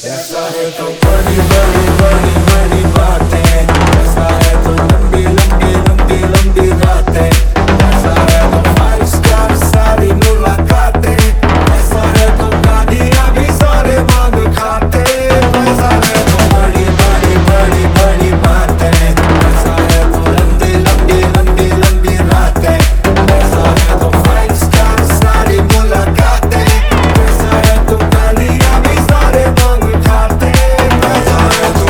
ऐसा है तो बड़ी बड़ी बड़ी बड़ी बातें, ऐसा है तो लंबी लंबी लंबी लंबी रातें, ऐसा है तो 5 स्टार सारी मुलाकातें, ऐसा है तो गाड़ियाँ भी सारे मांग खाते, ऐसा है तो बड़ी बड़ी बड़ी बड़ी बातें, ऐसा है तो लंबी लंबी लंबी लंबी रातें, ऐसा है तो 5 स्टार सारी मुलाकातें, ऐसा है तो गाड़ियाँ भी सारे मांग खाते, ऐसा है तो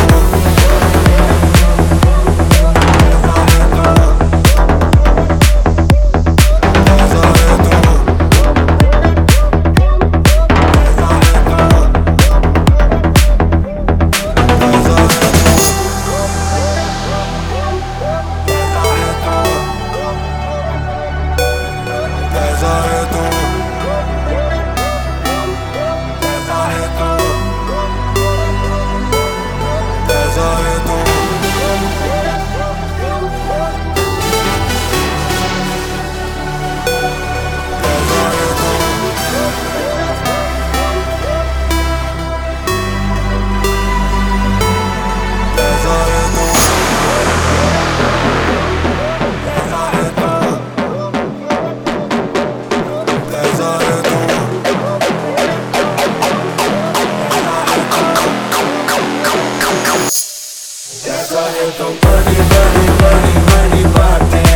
ऐसा है तो बड़ी बड़ी बड़ी बड़ी बातें,